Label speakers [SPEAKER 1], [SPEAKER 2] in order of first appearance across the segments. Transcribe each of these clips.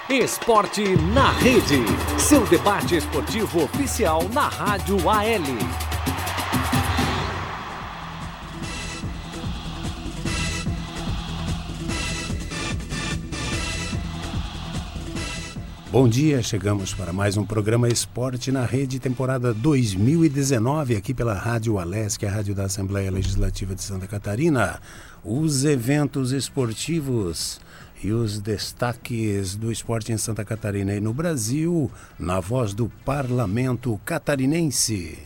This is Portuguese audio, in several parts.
[SPEAKER 1] Esporte na Rede, seu debate esportivo oficial na Rádio AL.
[SPEAKER 2] Bom dia, chegamos para mais um programa Esporte na Rede, temporada 2019, aqui pela Rádio Alesc, a rádio da Assembleia Legislativa de Santa Catarina. Os eventos esportivos e os destaques do esporte em Santa Catarina e no Brasil, na voz do Parlamento Catarinense.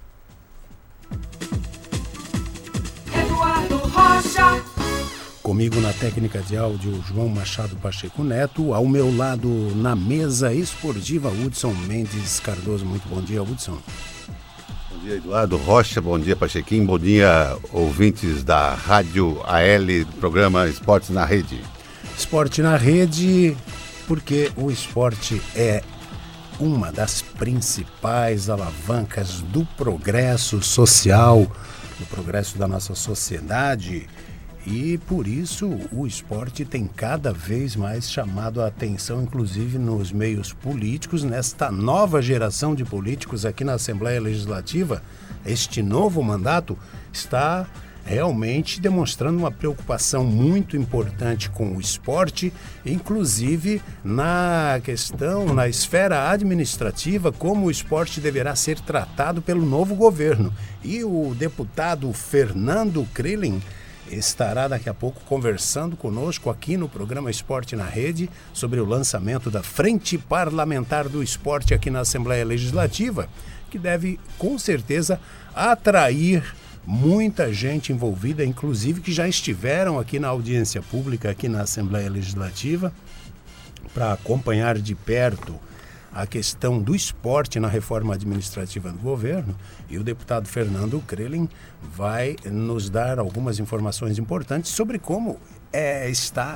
[SPEAKER 3] Eduardo Rocha.
[SPEAKER 2] Comigo na técnica de áudio, João Machado Pacheco Neto. Ao meu lado, na mesa esportiva, Hudson Mendes Cardoso. Muito bom dia, Hudson.
[SPEAKER 4] Bom dia, Eduardo Rocha. Bom dia, Pachequinho. Bom dia, ouvintes da Rádio AL, programa Esportes na Rede.
[SPEAKER 2] Esporte na Rede, porque o esporte é uma das principais alavancas do progresso social, do progresso da nossa sociedade. E por isso o esporte tem cada vez mais chamado a atenção, inclusive nos meios políticos, nesta nova geração de políticos aqui na Assembleia Legislativa. Este novo mandato está realmente demonstrando uma preocupação muito importante com o esporte, inclusive na questão, na esfera administrativa, como o esporte deverá ser tratado pelo novo governo. E o deputado Fernando Krillin estará daqui a pouco conversando conosco aqui no programa Esporte na Rede sobre o lançamento da Frente Parlamentar do Esporte aqui na Assembleia Legislativa, que deve com certeza atrair muita gente envolvida, inclusive que já estiveram aqui na audiência pública, aqui na Assembleia Legislativa, para acompanhar de perto a questão do esporte na reforma administrativa do governo. E o deputado Fernando Krillin vai nos dar algumas informações importantes sobre como está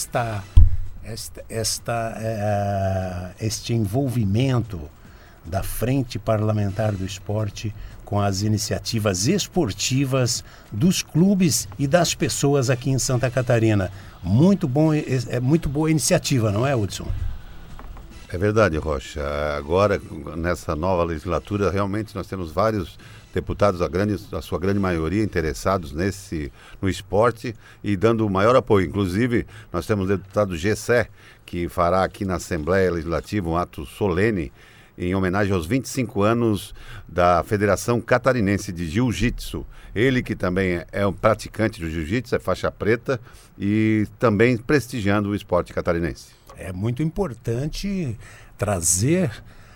[SPEAKER 2] este envolvimento da Frente Parlamentar do Esporte com as iniciativas esportivas dos clubes e das pessoas aqui em Santa Catarina. Muito boa iniciativa, não é, Hudson?
[SPEAKER 4] É verdade, Rocha. Agora, nessa nova legislatura, realmente nós temos vários deputados, a sua grande maioria, interessados no esporte e dando o maior apoio. Inclusive, nós temos o deputado Gessé, que fará aqui na Assembleia Legislativa um ato solene em homenagem aos 25 anos da Federação Catarinense de Jiu-Jitsu. Ele que também é um praticante do jiu-jitsu, é faixa preta e também prestigiando o esporte catarinense.
[SPEAKER 2] É muito importante trazer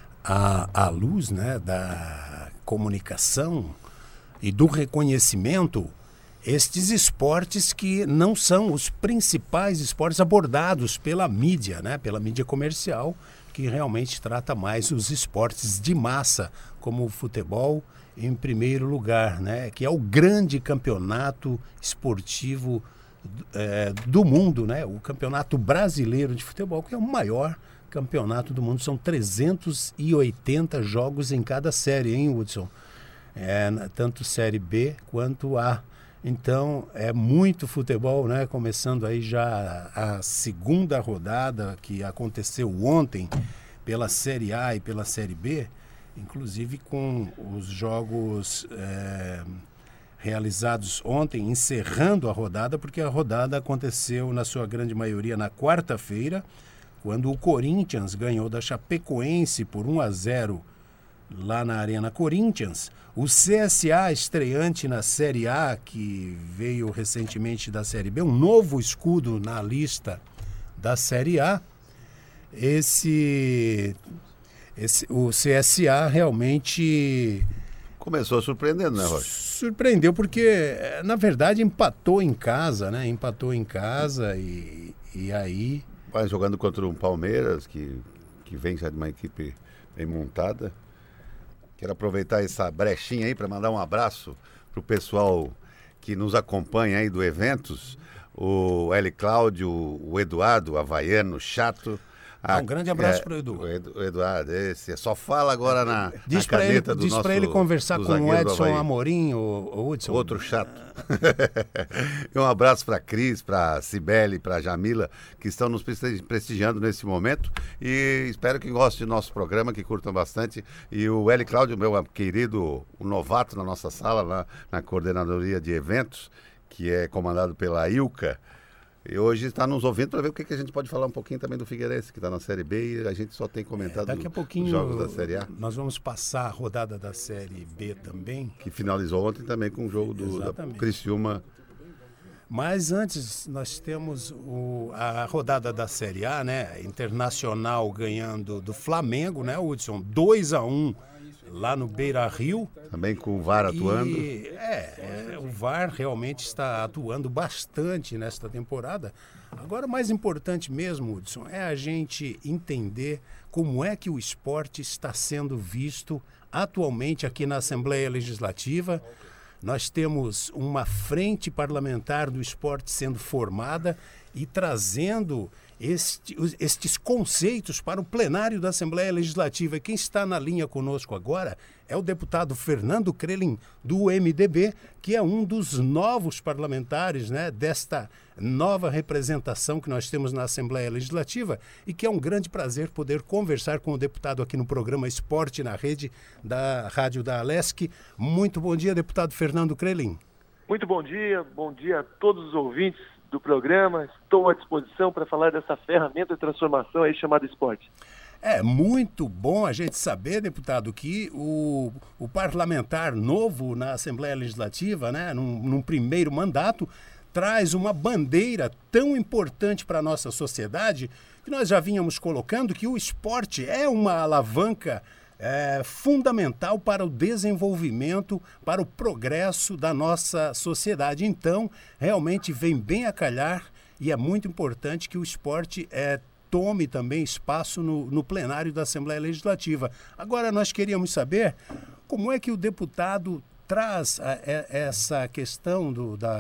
[SPEAKER 2] à luz, né, da comunicação e do reconhecimento estes esportes que não são os principais esportes abordados pela mídia, né, pela mídia comercial, que realmente trata mais os esportes de massa, como o futebol em primeiro lugar, né, que é o grande campeonato esportivo do mundo, né? O Campeonato Brasileiro de Futebol, que é o maior campeonato do mundo. São 380 jogos em cada série, hein, Hudson? Tanto Série B quanto A. Então, é muito futebol, né? Começando aí já a segunda rodada que aconteceu ontem pela Série A e pela Série B, inclusive com os jogos realizados ontem, encerrando a rodada, porque a rodada aconteceu na sua grande maioria na quarta-feira, quando o Corinthians ganhou da Chapecoense por 1-0 lá na Arena Corinthians. O CSA, estreante na Série A, que veio recentemente da Série B, um novo escudo na lista da Série A. O CSA realmente
[SPEAKER 4] começou surpreendendo, né, Rocha?
[SPEAKER 2] Surpreendeu porque, na verdade, empatou em casa, né? Empatou em casa e aí...
[SPEAKER 4] Vai jogando contra um Palmeiras, que vem já de uma equipe bem montada. Quero aproveitar essa brechinha aí para mandar um abraço para o pessoal que nos acompanha aí do Eventos. O L. Cláudio, o Eduardo, o Havaiano, Chato,
[SPEAKER 2] Um grande abraço para o Edu.
[SPEAKER 4] O Eduardo, esse só fala agora na
[SPEAKER 2] caneta do nosso... Diz para ele conversar com o Edson Amorim, o Hudson.
[SPEAKER 4] Outro chato. Um abraço para a Cris, para a Cibele, para a Jamila, que estão nos prestigiando nesse momento, e espero que gostem do nosso programa, que curtam bastante. E o L. Cláudio, meu querido, o novato na nossa sala, na coordenadoria de eventos, que é comandado pela Ilka, e hoje está nos ouvindo para ver o que a gente pode falar um pouquinho também do Figueirense, que está na Série B, e a gente só tem comentado
[SPEAKER 2] daqui a pouquinho,
[SPEAKER 4] os jogos da Série A.
[SPEAKER 2] Nós vamos passar a rodada da Série B também.
[SPEAKER 4] Que finalizou ontem também com o jogo da Criciúma.
[SPEAKER 2] Mas antes nós temos a rodada da Série A, né? Internacional ganhando do Flamengo, né, Hudson? 2-1 lá no Beira-Rio.
[SPEAKER 4] Também com o VAR atuando.
[SPEAKER 2] O VAR realmente está atuando bastante nesta temporada. Agora, o mais importante mesmo, Hudson, é a gente entender como é que o esporte está sendo visto atualmente aqui na Assembleia Legislativa. Nós temos uma frente parlamentar do esporte sendo formada e trazendo estes conceitos para o plenário da Assembleia Legislativa. E quem está na linha conosco agora é o deputado Fernando Crelin, do MDB, que é um dos novos parlamentares, né, desta nova representação que nós temos na Assembleia Legislativa, e que é um grande prazer poder conversar com o deputado aqui no programa Esporte na Rede da Rádio da Alesc. Muito bom dia, deputado Fernando Crelin.
[SPEAKER 3] Muito bom dia a todos os ouvintes do programa. Estou à disposição para falar dessa ferramenta de transformação aí chamada esporte.
[SPEAKER 2] É muito bom a gente saber, deputado, que o parlamentar novo na Assembleia Legislativa, né, num primeiro mandato, traz uma bandeira tão importante para a nossa sociedade, que nós já vínhamos colocando que o esporte é uma alavanca fundamental para o desenvolvimento, para o progresso da nossa sociedade. Então, realmente vem bem a calhar, e é muito importante que o esporte tome também espaço no plenário da Assembleia Legislativa. Agora, nós queríamos saber como é que o deputado traz essa questão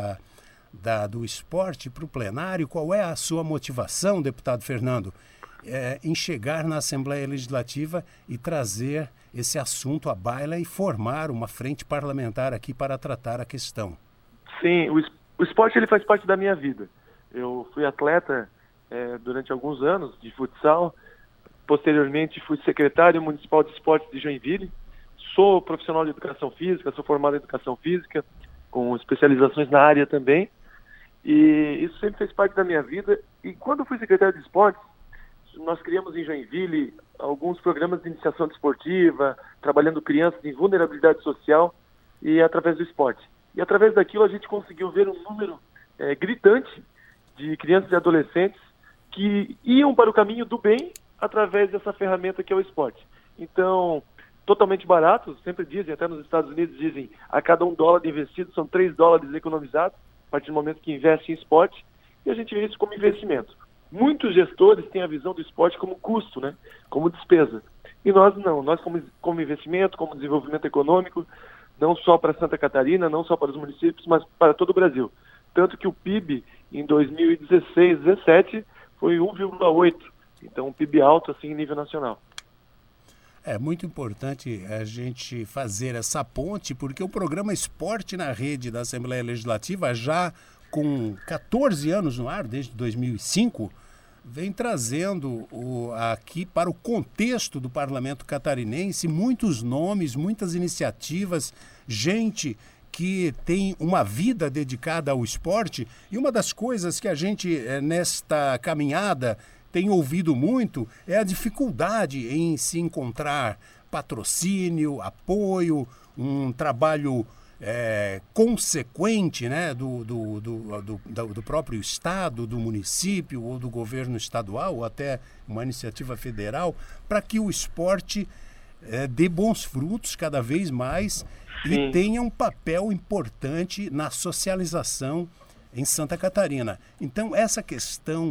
[SPEAKER 2] do esporte para o plenário. Qual é a sua motivação, deputado Fernando, em chegar na Assembleia Legislativa e trazer esse assunto à baila e formar uma frente parlamentar aqui para tratar a questão?
[SPEAKER 3] Sim, o esporte ele faz parte da minha vida. Eu fui atleta durante alguns anos de futsal, posteriormente fui secretário municipal de esportes de Joinville, sou profissional de educação física, sou formado em educação física, com especializações na área também, e isso sempre fez parte da minha vida. E quando eu fui secretário de esportes, nós criamos em Joinville alguns programas de iniciação desportiva, trabalhando crianças em vulnerabilidade social e através do esporte. E através daquilo a gente conseguiu ver um número gritante de crianças e adolescentes que iam para o caminho do bem através dessa ferramenta que é o esporte. Então, totalmente barato, sempre dizem, até nos Estados Unidos dizem, a cada $1 investido são $3 economizados, a partir do momento que investe em esporte, e a gente vê isso como investimento. Muitos gestores têm a visão do esporte como custo, né? Como despesa. E nós não, nós como investimento, como desenvolvimento econômico, não só para Santa Catarina, não só para os municípios, mas para todo o Brasil. Tanto que o PIB em 2016, 17 foi 1,8. Então um PIB alto assim em nível nacional.
[SPEAKER 2] É muito importante a gente fazer essa ponte, porque o programa Esporte na Rede da Assembleia Legislativa, já com 14 anos no ar, desde 2005, vem trazendo aqui para o contexto do parlamento catarinense muitos nomes, muitas iniciativas, gente que tem uma vida dedicada ao esporte. E uma das coisas que a gente, nesta caminhada, tem ouvido muito é a dificuldade em se encontrar patrocínio, apoio, um trabalho consequente, né, do próprio Estado, do município ou do governo estadual, ou até uma iniciativa federal, para que o esporte dê bons frutos cada vez mais. Sim. E tenha um papel importante na socialização em Santa Catarina. Então, essa questão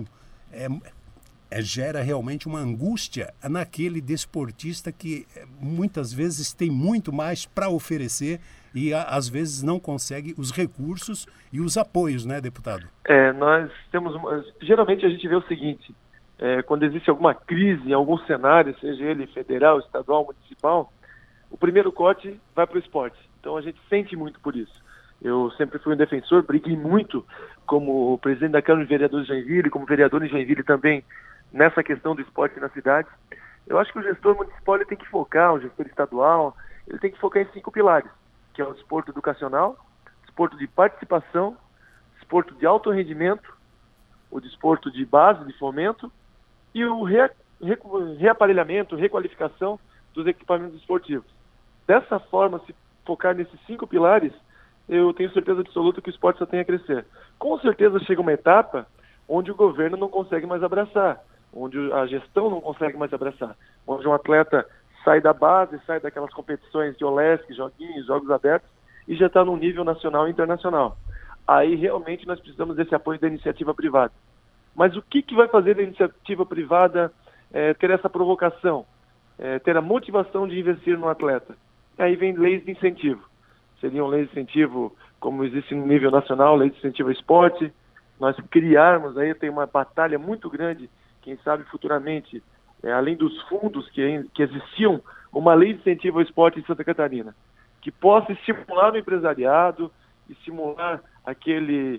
[SPEAKER 2] gera realmente uma angústia naquele desportista que muitas vezes tem muito mais para oferecer e às vezes não consegue os recursos e os apoios, né, deputado?
[SPEAKER 3] Nós temos geralmente a gente vê o seguinte, quando existe alguma crise em algum cenário, seja ele federal, estadual, municipal, o primeiro corte vai para o esporte. Então a gente sente muito por isso. Eu sempre fui um defensor, briguei muito como presidente da Câmara de Vereadores de Joinville, como vereador em Joinville também, nessa questão do esporte na cidade. Eu acho que o gestor municipal ele tem que focar, o gestor estadual, ele tem que focar em 5 pilares, que é o desporto educacional, desporto de participação, desporto de alto rendimento, o desporto de base, de fomento, e o reaparelhamento, requalificação dos equipamentos esportivos. Dessa forma, se focar nesses 5 pilares, eu tenho certeza absoluta que o esporte só tem a crescer. Com certeza chega uma etapa onde o governo não consegue mais abraçar, onde a gestão não consegue mais abraçar, onde um atleta sai da base, sai daquelas competições de OLESC, joguinhos, jogos abertos, e já está no nível nacional e internacional. Aí realmente nós precisamos desse apoio da iniciativa privada. Mas o que vai fazer da iniciativa privada ter essa provocação, ter a motivação de investir no atleta? Aí vem leis de incentivo. Seriam leis de incentivo, como existe no nível nacional, lei de incentivo ao esporte. Nós criarmos, aí tem uma batalha muito grande, quem sabe futuramente, além dos fundos que existiam, uma lei de incentivo ao esporte em Santa Catarina, que possa estimular o empresariado, estimular aquele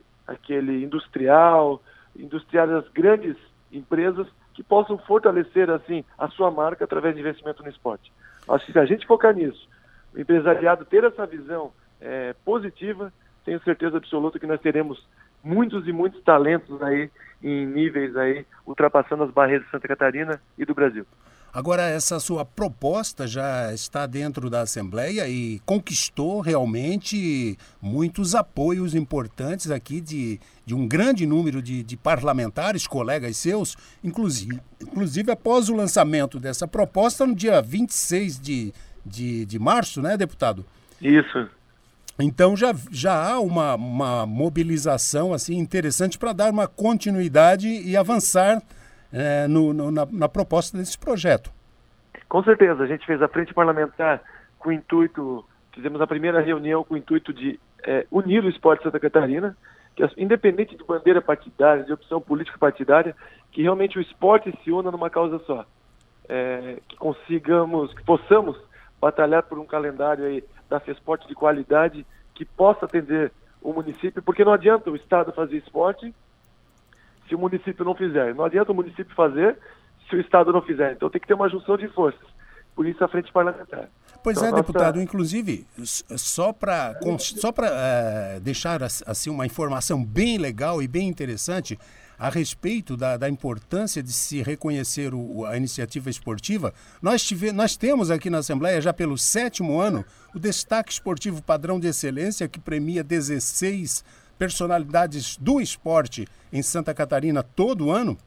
[SPEAKER 3] industrial das grandes empresas que possam fortalecer assim a sua marca através de investimento no esporte. Acho que se a gente focar nisso, o empresariado ter essa visão positiva, tenho certeza absoluta que nós teremos muitos e muitos talentos aí em níveis aí ultrapassando as barreiras de Santa Catarina e do Brasil.
[SPEAKER 2] Agora, essa sua proposta já está dentro da Assembleia e conquistou realmente muitos apoios importantes aqui de um grande número de parlamentares, colegas seus, inclusive após o lançamento dessa proposta no dia 26 de março, né, deputado?
[SPEAKER 3] Isso.
[SPEAKER 2] Então já há uma mobilização assim, interessante para dar uma continuidade e avançar na proposta desse projeto.
[SPEAKER 3] Com certeza, a gente fez a frente parlamentar com o intuito, fizemos a primeira reunião com o intuito de unir o esporte de Santa Catarina, que independente de bandeira partidária, de opção política partidária, que realmente o esporte se una numa causa só. Que possamos batalhar por um calendário aí da FESPORT de qualidade que possa atender o município, porque não adianta o Estado fazer esporte se o município não fizer. Não adianta o município fazer se o Estado não fizer. Então tem que ter uma junção de forças. Por isso a frente parlamentar.
[SPEAKER 2] Pois então, deputado, inclusive, só para deixar assim uma informação bem legal e bem interessante a respeito da importância de se reconhecer a iniciativa esportiva, nós temos aqui na Assembleia, já pelo 7º ano, o Destaque Esportivo Padrão de Excelência, que premia 16 personalidades do esporte em Santa Catarina todo ano,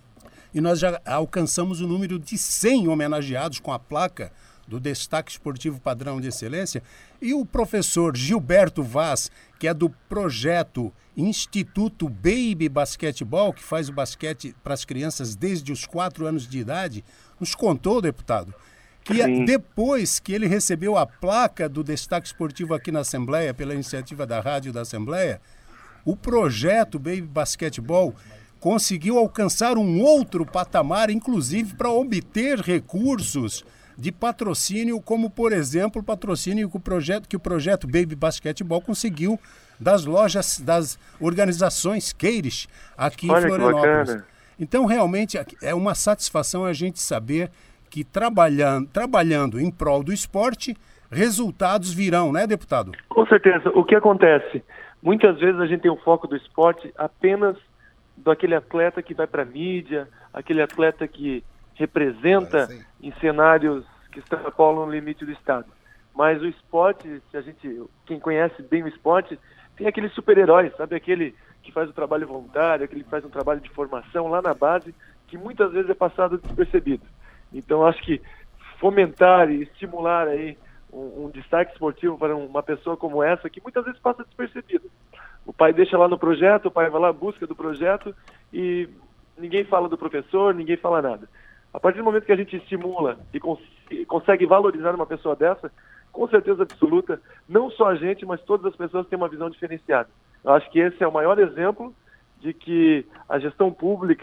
[SPEAKER 2] e nós já alcançamos o número de 100 homenageados com a placa do Destaque Esportivo Padrão de Excelência, e o professor Gilberto Vaz, que é do projeto Instituto Baby Basquetebol, que faz o basquete para as crianças desde os 4 anos de idade, nos contou, deputado, que depois que ele recebeu a placa do Destaque Esportivo aqui na Assembleia, pela iniciativa da Rádio da Assembleia, o projeto Baby Basquetebol conseguiu alcançar um outro patamar, inclusive para obter recursos de patrocínio, como, por exemplo, o patrocínio que o projeto Baby Basquetebol conseguiu das lojas, das organizações Queires aqui em Florianópolis. Então, realmente, é uma satisfação a gente saber que trabalhando em prol do esporte, resultados virão, né, deputado?
[SPEAKER 3] Com certeza. O que acontece? Muitas vezes a gente tem o foco do esporte apenas daquele atleta que vai para a mídia, aquele atleta que representa em cenários que extrapolam o limite do Estado. Mas o esporte, quem conhece bem o esporte, tem aquele super-herói, sabe? Aquele que faz o trabalho voluntário, aquele que faz um trabalho de formação lá na base, que muitas vezes é passado despercebido. Então, acho que fomentar e estimular aí um destaque esportivo para uma pessoa como essa, que muitas vezes passa despercebido. O pai deixa lá no projeto, o pai vai lá, busca do projeto e ninguém fala do professor, ninguém fala nada. A partir do momento que a gente estimula e consegue valorizar uma pessoa dessa, com certeza absoluta, não só a gente, mas todas as pessoas têm uma visão diferenciada. Eu acho que esse é o maior exemplo de que a gestão pública,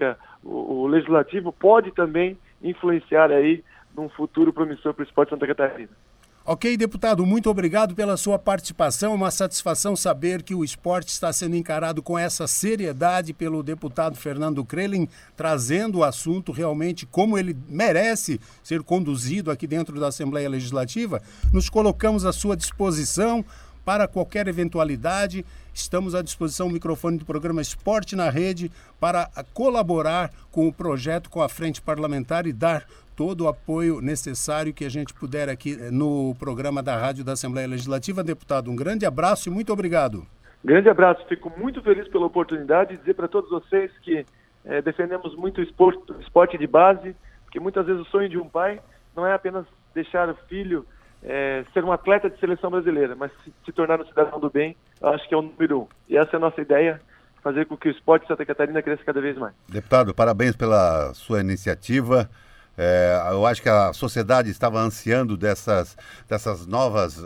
[SPEAKER 3] o Legislativo pode também influenciar aí num futuro promissor para o esporte de Santa Catarina.
[SPEAKER 2] Ok, deputado, muito obrigado pela sua participação. É uma satisfação saber que o esporte está sendo encarado com essa seriedade pelo deputado Fernando Krelin, trazendo o assunto realmente como ele merece ser conduzido aqui dentro da Assembleia Legislativa. Nos colocamos à sua disposição para qualquer eventualidade. Estamos à disposição do microfone do programa Esporte na Rede para colaborar com o projeto, com a frente parlamentar e dar todo o apoio necessário que a gente puder aqui no programa da Rádio da Assembleia Legislativa. Deputado, um grande abraço e muito obrigado.
[SPEAKER 3] Grande abraço, fico muito feliz pela oportunidade de dizer para todos vocês que defendemos muito o esporte de base, porque muitas vezes o sonho de um pai não é apenas deixar o filho ser um atleta de seleção brasileira, mas se tornar um cidadão do bem, eu acho que é o número 1. E essa é a nossa ideia, fazer com que o esporte de Santa Catarina cresça cada vez mais. Deputado,
[SPEAKER 4] parabéns pela sua iniciativa. Eu acho que a sociedade estava ansiando dessas novas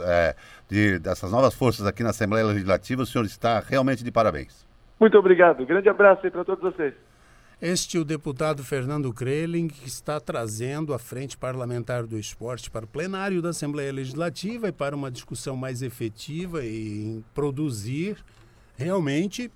[SPEAKER 4] forças aqui na Assembleia Legislativa. O senhor está realmente de parabéns.
[SPEAKER 3] Muito obrigado. Grande abraço aí para todos vocês.
[SPEAKER 2] Este é o deputado Fernando Krelin, que está trazendo a Frente Parlamentar do Esporte para o plenário da Assembleia Legislativa e para uma discussão mais efetiva e produzir realmente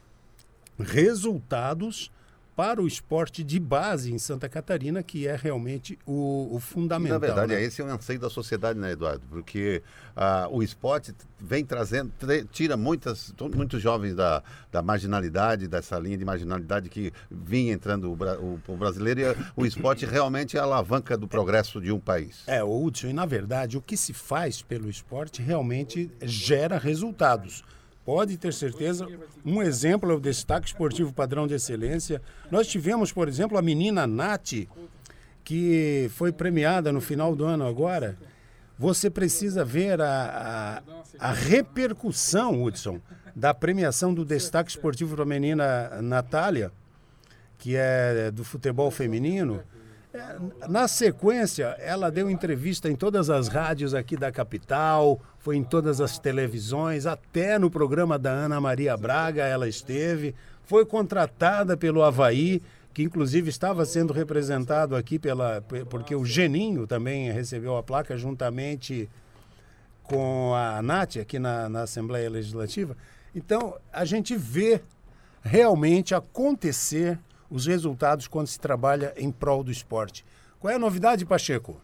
[SPEAKER 2] resultados para o esporte de base em Santa Catarina, que é realmente o fundamental.
[SPEAKER 4] Na verdade, esse é o anseio da sociedade, né, Eduardo? Porque o esporte vem trazendo, tira muitos jovens da marginalidade, dessa linha de marginalidade que vinha entrando o brasileiro, e o esporte realmente é a alavanca do progresso de um país.
[SPEAKER 2] Hudson, e na verdade, o que se faz pelo esporte realmente gera resultados. Pode ter certeza. Um exemplo é o Destaque Esportivo Padrão de Excelência. Nós tivemos, por exemplo, a menina Nath, que foi premiada no final do ano agora. Você precisa ver a repercussão, Hudson, da premiação do Destaque Esportivo para a menina Natália, que é do futebol feminino. Na sequência, ela deu entrevista em todas as rádios aqui da capital, foi em todas as televisões, até no programa da Ana Maria Braga ela esteve, foi contratada pelo Avaí, que inclusive estava sendo representado aqui porque o Geninho também recebeu a placa juntamente com a Nath aqui na Assembleia Legislativa. Então, a gente vê realmente acontecer os resultados quando se trabalha em prol do esporte. Qual é a novidade, Pacheco?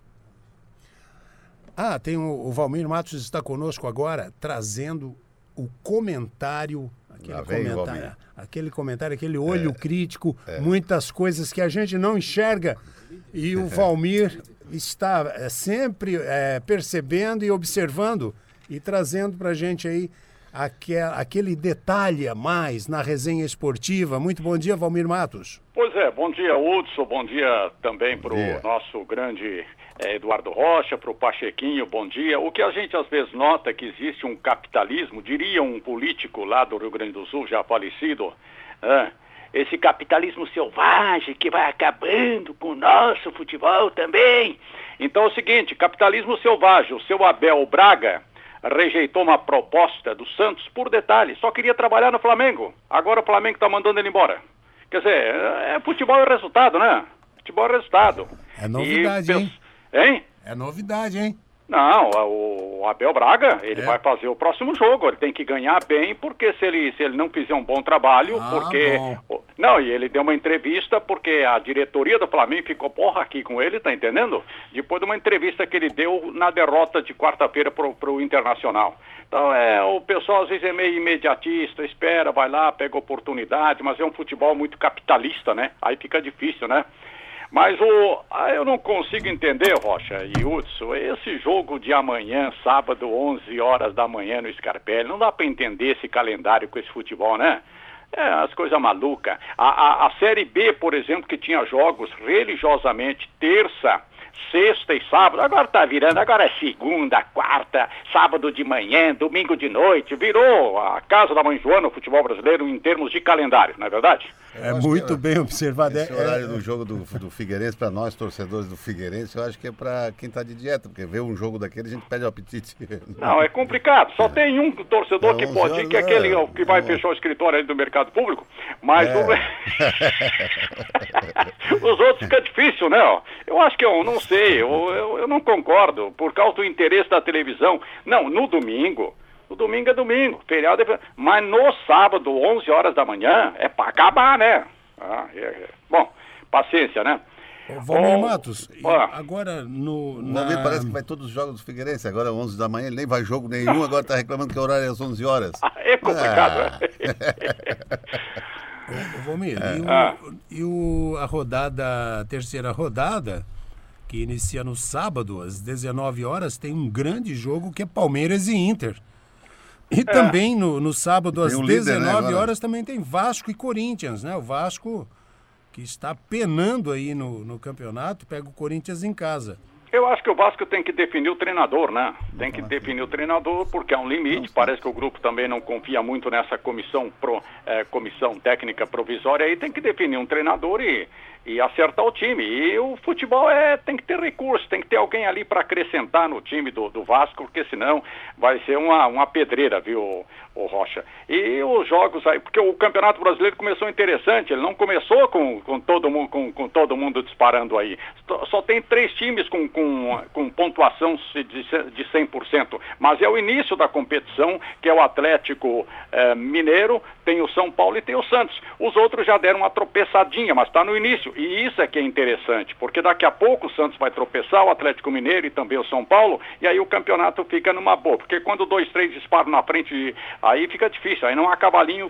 [SPEAKER 2] Tem
[SPEAKER 4] o
[SPEAKER 2] Valmir Matos está conosco agora, trazendo o comentário, aquele olho crítico, muitas coisas que a gente não enxerga, e o Valmir está sempre percebendo e observando e trazendo para a gente aí aquele detalhe a mais na resenha esportiva. Muito bom dia, Valmir Matos.
[SPEAKER 5] Pois é, bom dia, Hudson, bom dia também para o nosso grande Eduardo Rocha, para o Pachequinho, bom dia. O que a gente às vezes nota é que existe um capitalismo, diria um político lá do Rio Grande do Sul, já falecido, esse capitalismo selvagem que vai acabando com o nosso futebol também. Então é o seguinte, capitalismo selvagem, o seu Abel Braga rejeitou uma proposta do Santos por detalhe, só queria trabalhar no Flamengo. Agora o Flamengo está mandando ele embora. Quer dizer, futebol é resultado, né? Futebol é resultado.
[SPEAKER 2] É novidade, hein?
[SPEAKER 5] Hein?
[SPEAKER 2] É novidade, hein?
[SPEAKER 5] Não, o Abel Braga, ele vai fazer o próximo jogo, ele tem que ganhar bem, porque se ele não fizer um bom trabalho,
[SPEAKER 2] bom.
[SPEAKER 5] Não, e ele deu uma entrevista, porque a diretoria do Flamengo ficou aqui com ele, tá entendendo? Depois de uma entrevista que ele deu na derrota de quarta-feira pro Internacional. Então, o pessoal às vezes é meio imediatista, espera, vai lá, pega oportunidade, mas é um futebol muito capitalista, né? Aí fica difícil, né? Mas eu não consigo entender, Rocha e Hudson, esse jogo de amanhã, sábado, 11 horas da manhã no Scarpelli, não dá para entender esse calendário com esse futebol, né? As coisas malucas. A Série B, por exemplo, que tinha jogos religiosamente terça, sexta e sábado, agora tá virando, agora é segunda, quarta, sábado de manhã, domingo de noite, virou a casa da mãe Joana, o futebol brasileiro, em termos de calendário, não é verdade?
[SPEAKER 2] É muito bem observado.
[SPEAKER 4] Esse horário do jogo do Figueirense, para nós, torcedores do Figueirense, eu acho que é para quem está de dieta, porque ver um jogo daquele a gente perde o apetite.
[SPEAKER 5] Não, é complicado. Só tem um torcedor que pode ir, que é aquele que vai fechar o escritório ali do mercado público, mas os outros fica difícil, né? Eu acho que eu não sei, eu não concordo, por causa do interesse da televisão. Não, no domingo é domingo, feriado é... Mas no sábado, 11 horas da manhã, é para acabar, né? Bom, paciência, né?
[SPEAKER 2] Valmir Matos, agora
[SPEAKER 4] Valmir parece que vai todos os jogos do Figueirense, agora 11 da manhã, ele nem vai jogo nenhum, agora está reclamando que o horário é às 11 horas.
[SPEAKER 5] É complicado, né?
[SPEAKER 2] Valmir, a terceira rodada, que inicia no sábado, às 19 horas, tem um grande jogo que é Palmeiras e Inter. E também no sábado, às 19 horas, também tem Vasco e Corinthians, né? O Vasco, que está penando aí no campeonato, pega o Corinthians em casa.
[SPEAKER 5] Eu acho que o Vasco tem que definir o treinador, né? Tem que definir o treinador, porque há um limite. Parece que o grupo também não confia muito nessa comissão técnica provisória. Aí tem que definir um treinador e acertar o time. E o futebol tem que ter recurso, tem que ter alguém ali para acrescentar no time do Vasco, porque senão vai ser uma pedreira, viu, o Rocha? E os jogos aí, porque o Campeonato Brasileiro começou interessante, ele não começou com todo mundo disparando aí. Só tem 3 times com pontuação de 100%, mas é o início da competição, que é o Atlético Mineiro, tem o São Paulo e tem o Santos. Os outros já deram uma tropeçadinha, mas está no início. E isso é que é interessante, porque daqui a pouco o Santos vai tropeçar, o Atlético Mineiro e também o São Paulo, e aí o campeonato fica numa boa, porque quando 2, 3 disparam na frente, aí fica difícil, aí não há cavalinho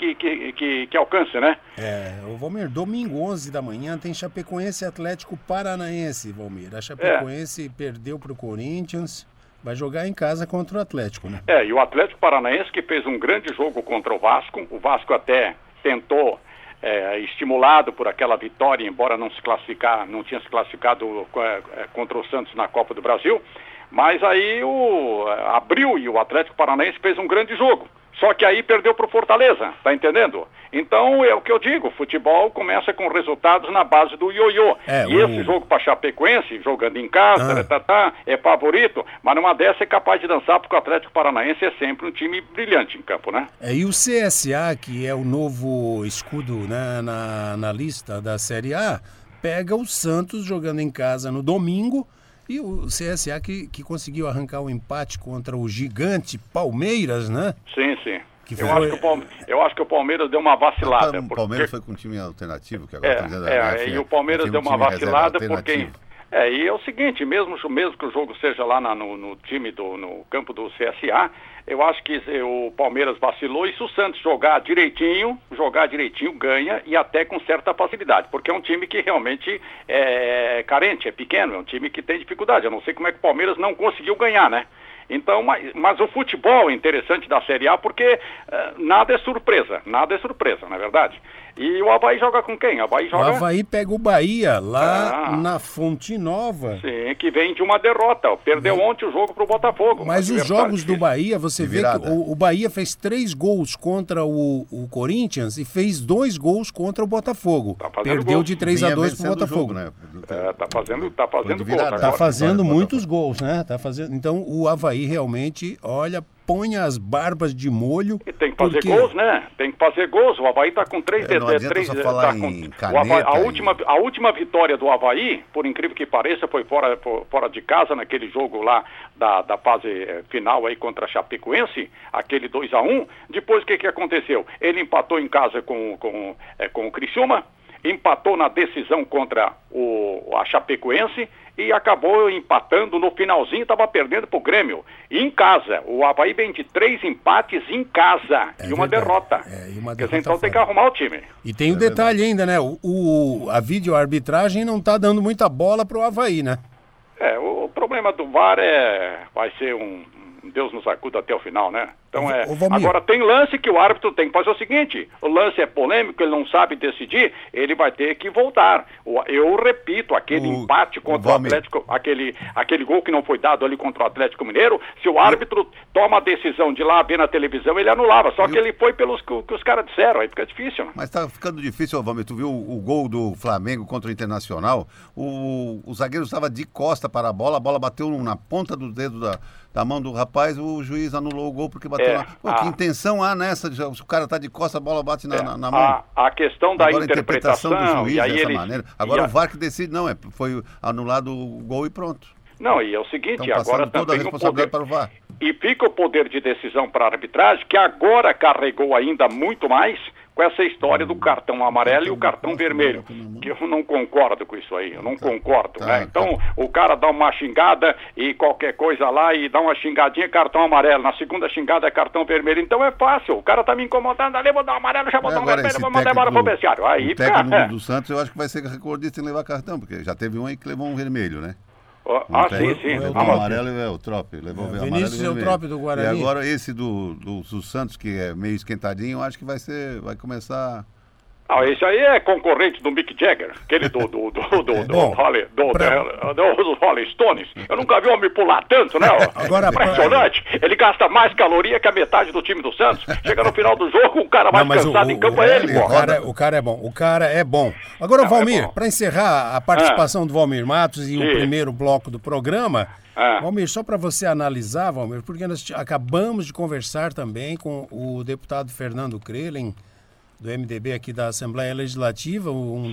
[SPEAKER 5] que alcance, né?
[SPEAKER 2] O Valmir, domingo 11 da manhã tem Chapecoense e Atlético Paranaense, Valmir. A Chapecoense perdeu para o Corinthians, vai jogar em casa contra o Atlético, né?
[SPEAKER 5] E o Atlético Paranaense que fez um grande jogo contra o Vasco até tentou, estimulado por aquela vitória, embora não tinha se classificado contra o Santos na Copa do Brasil, mas aí abriu e o Atlético Paranaense fez um grande jogo. Só que aí perdeu para o Fortaleza, tá entendendo? Então é o que eu digo, futebol começa com resultados na base do ioiô. Esse jogo para Chapecoense, jogando em casa, é favorito, mas numa dessa é capaz de dançar, porque o Atlético Paranaense é sempre um time brilhante em campo, né?
[SPEAKER 2] E o CSA, que é o novo escudo, né, na lista da Série A, pega o Santos jogando em casa no domingo. E o CSA que conseguiu arrancar um empate contra o gigante Palmeiras, né?
[SPEAKER 5] Sim. Eu acho que o Palmeiras deu uma vacilada.
[SPEAKER 4] O Palmeiras foi com um time alternativo, que agora
[SPEAKER 5] e o Palmeiras deu uma vacilada porque... E é o seguinte, mesmo que o jogo seja lá no campo do CSA, eu acho que o Palmeiras vacilou, e se o Santos jogar direitinho, ganha, e até com certa facilidade, porque é um time que realmente é carente, é pequeno, é um time que tem dificuldade. Eu não sei como é que o Palmeiras não conseguiu ganhar, né? Então, mas o futebol é interessante da Série A, porque nada é surpresa, não é verdade? E o Avaí joga com quem? O
[SPEAKER 2] Avaí pega o Bahia, lá na Fonte Nova.
[SPEAKER 5] Sim, que vem de uma derrota. Perdeu ontem o jogo pro Botafogo.
[SPEAKER 2] Mas os jogos do Bahia, você vê que o Bahia fez 3 gols contra o Corinthians e fez 2 gols contra o Botafogo. Perdeu de 3-2 pro Botafogo.
[SPEAKER 4] Jogo, né?
[SPEAKER 5] Tá fazendo gol.
[SPEAKER 2] Tá fazendo muitos gols, né? Então o Avaí realmente, olha, põe as barbas de molho.
[SPEAKER 5] E tem que fazer gols, né? Tem que fazer gols. O Avaí tá com 3 A última vitória do Avaí, por incrível que pareça, foi fora de casa, naquele jogo lá da fase final aí contra a Chapecoense, aquele 2-1. Depois o que aconteceu? Ele empatou em casa com o Criciúma, empatou na decisão contra a Chapecoense e acabou empatando no finalzinho, estava perdendo pro Grêmio. E em casa, o Avaí vem de 3 empates em casa e uma derrota. Então tem que arrumar o time.
[SPEAKER 2] E tem o detalhe ainda, né? A videoarbitragem não tá dando muita bola pro Avaí, né?
[SPEAKER 5] O problema do VAR vai ser um Deus nos acuda até o final, né? Então agora tem lance que o árbitro tem que fazer o seguinte, o lance é polêmico, ele não sabe decidir, ele vai ter que voltar. Eu repito, aquele empate contra o Atlético, aquele gol que não foi dado ali contra o Atlético Mineiro, se o árbitro toma a decisão de ir lá ver na televisão, ele anulava, só que ele foi pelos que os caras disseram, aí fica difícil, né?
[SPEAKER 4] Mas tá ficando difícil, Valmir, tu viu o gol do Flamengo contra o Internacional, o zagueiro estava de costa para a bola bateu na ponta do dedo da mão do rapaz, o juiz anulou o gol porque bateu na... Pô, que intenção há nessa? Se o cara tá de costa, a bola bate na mão.
[SPEAKER 5] A questão da
[SPEAKER 4] interpretação do juiz
[SPEAKER 5] e aí
[SPEAKER 4] dessa maneira. Agora o VAR que decide, não, foi anulado o gol e pronto.
[SPEAKER 5] Não, e é o seguinte, agora
[SPEAKER 4] toda a responsabilidade para o VAR.
[SPEAKER 5] E fica o poder de decisão para a arbitragem, que agora carregou ainda muito mais com essa história do cartão amarelo e o cartão vermelho, que eu não concordo com isso aí, eu não concordo, né? Então, o cara dá uma xingada e qualquer coisa lá e dá uma xingadinha, cartão amarelo, na segunda xingada é cartão vermelho, então é fácil, o cara tá me incomodando ali, vou dar um amarelo, já vou dar um vermelho, vou mandar embora pro vestiário. Aí,
[SPEAKER 4] o técnico do Santos eu acho que vai ser recordista em levar cartão, porque já teve um aí que levou um vermelho, né?
[SPEAKER 5] Sim.
[SPEAKER 4] Levou o amarelo e o Trope. Levou o
[SPEAKER 2] Vinícius e o Trope do Guarani.
[SPEAKER 4] E agora esse do Santos, que é meio esquentadinho, eu acho que vai começar...
[SPEAKER 5] Esse aí é concorrente do Mick Jagger, aquele dos Rolling Stones. Eu nunca vi um homem pular tanto, né? Agora, impressionante. Ele gasta mais caloria que a metade do time do Santos. Chega no final do jogo, o cara mais cansado em campo é ele, pô.
[SPEAKER 2] O cara é bom. Agora, Valmir, para encerrar a participação do Valmir Matos e o primeiro bloco do programa... Valmir, só para você analisar, Valmir, porque nós acabamos de conversar também com o deputado Fernando Krelin, do MDB aqui da Assembleia Legislativa,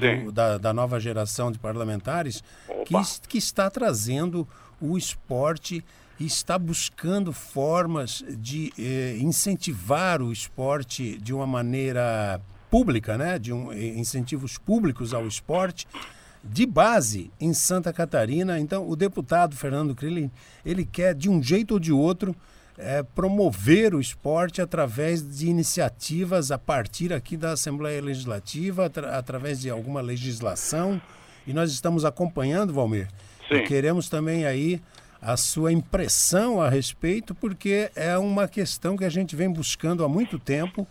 [SPEAKER 2] da nova geração de parlamentares, que está trazendo o esporte e está buscando formas de incentivar o esporte de uma maneira pública, né? Incentivos públicos ao esporte, de base em Santa Catarina. Então, o deputado Fernando Krelin, ele quer, de um jeito ou de outro, promover o esporte através de iniciativas a partir aqui da Assembleia Legislativa, através de alguma legislação. E nós estamos acompanhando, Valmir. Sim. E queremos também aí a sua impressão a respeito, porque é uma questão que a gente vem buscando há muito tempo,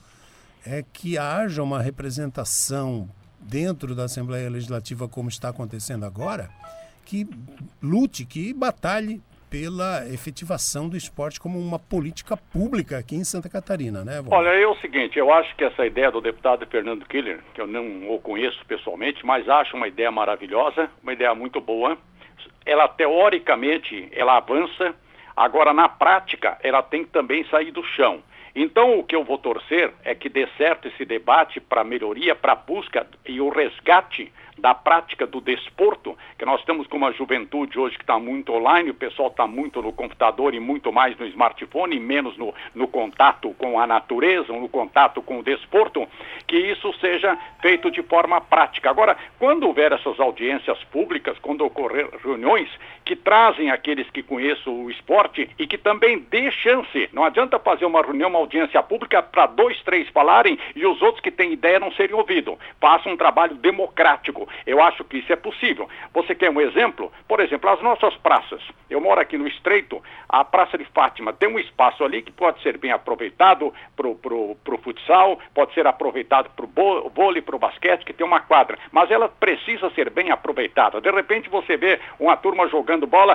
[SPEAKER 2] que haja uma representação dentro da Assembleia Legislativa, como está acontecendo agora, que lute, que batalhe pela efetivação do esporte como uma política pública aqui em Santa Catarina, né, Valmir?
[SPEAKER 5] Olha, é o seguinte, eu acho que essa ideia do deputado Fernando Krelin, que eu não o conheço pessoalmente, mas acho uma ideia maravilhosa, uma ideia muito boa. Ela, teoricamente, ela avança, agora, na prática, ela tem que também sair do chão. Então, o que eu vou torcer é que dê certo esse debate para a melhoria, para a busca e o resgate da prática do desporto, que nós estamos com uma juventude hoje que está muito online, o pessoal está muito no computador e muito mais no smartphone, e menos no contato com a natureza, no contato com o desporto, que isso seja feito de forma prática. Agora, quando houver essas audiências públicas, quando ocorrer reuniões que trazem aqueles que conhecem o esporte e que também dê chance, não adianta fazer uma reunião, uma audiência pública para 2, 3 falarem e os outros que têm ideia não serem ouvidos. Faça um trabalho democrático. Eu acho que isso é possível. Você quer um exemplo? Por exemplo, as nossas praças. Eu moro aqui no Estreito, a Praça de Fátima tem um espaço ali que pode ser bem aproveitado pro futsal, pode ser aproveitado pro vôlei, pro basquete, que tem uma quadra, mas ela precisa ser bem aproveitada. De repente você vê uma turma jogando bola,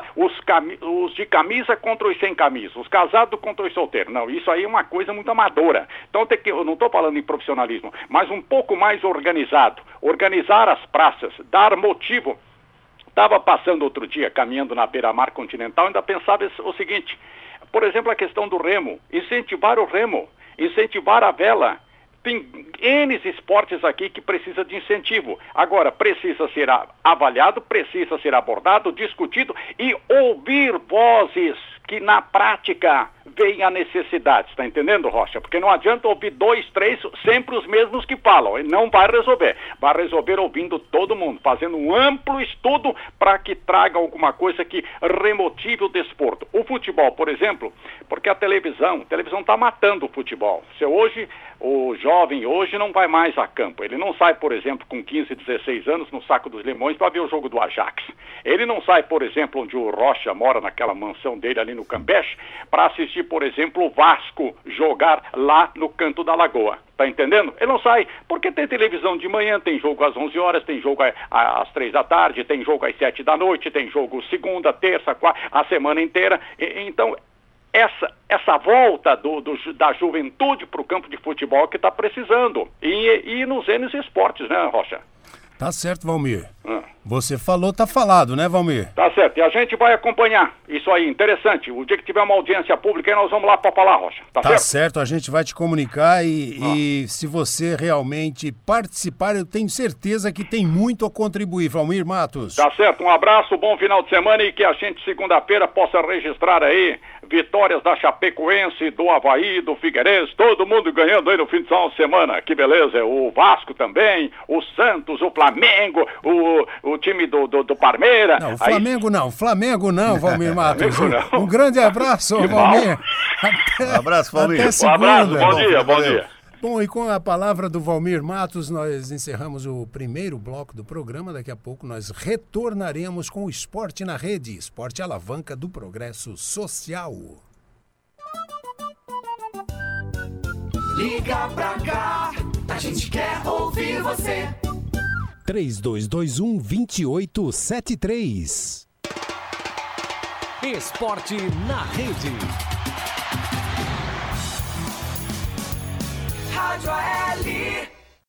[SPEAKER 5] os de camisa contra os sem camisa, os casados contra os solteiros. Não, isso aí é uma coisa muito amadora. Então eu não estou falando em profissionalismo, mas um pouco mais organizado. Organizar as praças, dar motivo. Estava passando outro dia, caminhando na beira-mar continental, ainda pensava o seguinte, por exemplo, a questão do remo, incentivar o remo, incentivar a vela. Tem N esportes aqui que precisa de incentivo. Agora, precisa ser avaliado, precisa ser abordado, discutido e ouvir vozes que na prática veem a necessidade. Está entendendo, Rocha? Porque não adianta ouvir 2, 3, sempre os mesmos que falam. Ele não vai resolver. Vai resolver ouvindo todo mundo, fazendo um amplo estudo para que traga alguma coisa que remotive o desporto. O futebol, por exemplo, porque a televisão está matando o futebol. Se hoje O jovem hoje não vai mais a campo. Ele não sai, por exemplo, com 15, 16 anos no Saco dos Limões para ver o jogo do Ajax. Ele não sai, por exemplo, onde o Rocha mora, naquela mansão dele ali no Campeche, para assistir, por exemplo, o Vasco jogar lá no Canto da Lagoa. Tá entendendo? Ele não sai, porque tem televisão de manhã, tem jogo às 11 horas, tem jogo às 3 da tarde, tem jogo às 7 da noite, tem jogo segunda, terça, quarta, a semana inteira. Então, essa volta da juventude para o campo de futebol que está precisando. E nos N esportes, né, Rocha?
[SPEAKER 2] Tá certo, Valmir. Você falou, tá falado, né, Valmir?
[SPEAKER 5] Tá certo, e a gente vai acompanhar isso aí, interessante. O dia que tiver uma audiência pública, aí nós vamos lá para falar, Rocha.
[SPEAKER 2] Tá certo, a gente vai te comunicar e se você realmente participar, eu tenho certeza que tem muito a contribuir, Valmir Matos.
[SPEAKER 5] Tá certo, um abraço, bom final de semana e que a gente segunda-feira possa registrar aí vitórias da Chapecoense, do Avaí, do Figueirense, todo mundo ganhando aí no fim de semana, que beleza, o Vasco também, o Santos, o Flamengo, o time do Palmeiras.
[SPEAKER 2] Não, Flamengo não, Valmir Matos. Um grande abraço, Valmir.
[SPEAKER 4] Um abraço, Valmir.
[SPEAKER 2] Até segunda.
[SPEAKER 5] Um abraço, bom dia.
[SPEAKER 2] Bom, e com a palavra do Valmir Matos, nós encerramos o primeiro bloco do programa. Daqui a pouco nós retornaremos com o Esporte na Rede, esporte alavanca do progresso social.
[SPEAKER 1] Liga pra cá, a gente quer ouvir você. 3221-2873. Esporte na Rede. Rádio AL.